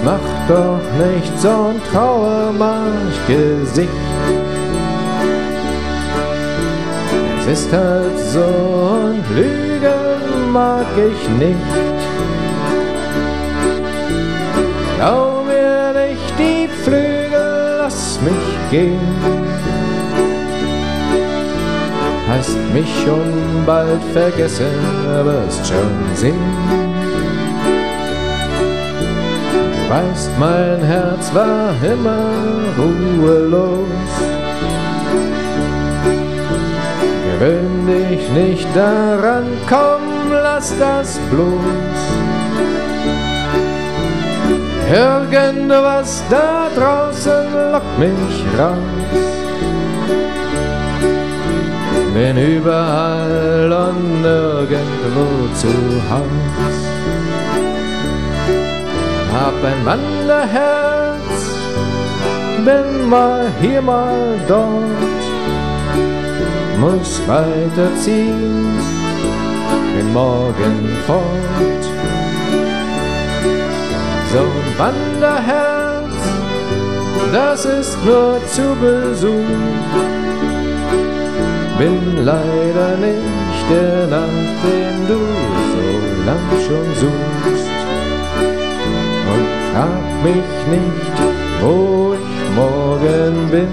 Mach doch nicht so'n Trauermarsch-Gesicht. Es ist halt so und Lügen mag ich nicht. Klau mir nicht die Flügel, lass mich gehen. Hast mich schon bald vergessen, wirst schon sehen. Du weißt, mein Herz war immer ruhelos. Gewöhn dich nicht daran, komm, lass das bloß. Irgendwas da draußen lockt mich raus. Bin überall und nirgendwo zu Haus. Hab ein Wanderherz, bin mal hier, mal dort. Muss weiterziehen, bin morgen fort. So ein Wanderherz, das ist nur zu Besuch. Bin leider nicht der, nach dem du so lang schon suchst. Und frag mich nicht, wo ich morgen bin.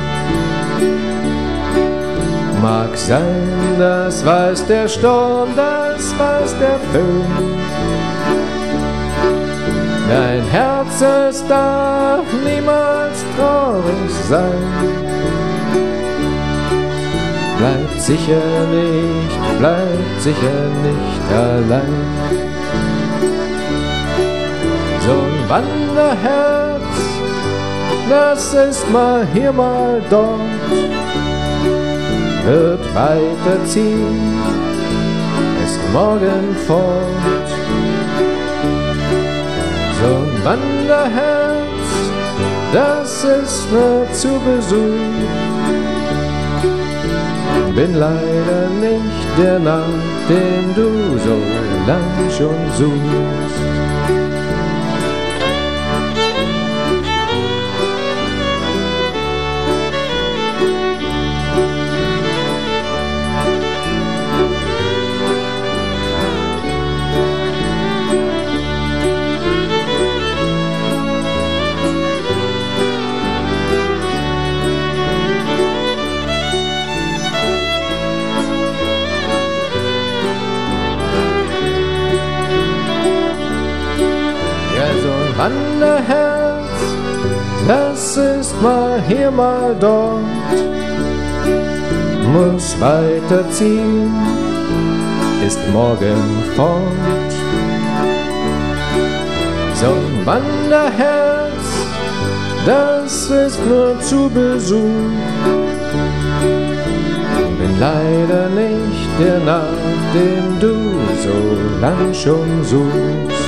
Mag sein, das weiß der Sturm, das weiß der Föhn. Dein Herz, es darf niemals traurig sein. Bleibt sicher nicht allein. So ein Wanderherz, das ist mal hier, mal dort. Wird weiterziehen, ist morgen fort. So ein Wanderherz, das ist nur zu Besuch. Bin leider nicht der, nach dem du so lang schon suchst. Wanderherz, das ist mal hier, mal dort. Muss weiterziehen, ist morgen fort. So ein Wanderherz, das ist nur zu Besuch. Bin leider nicht der, nach dem du so lang schon suchst.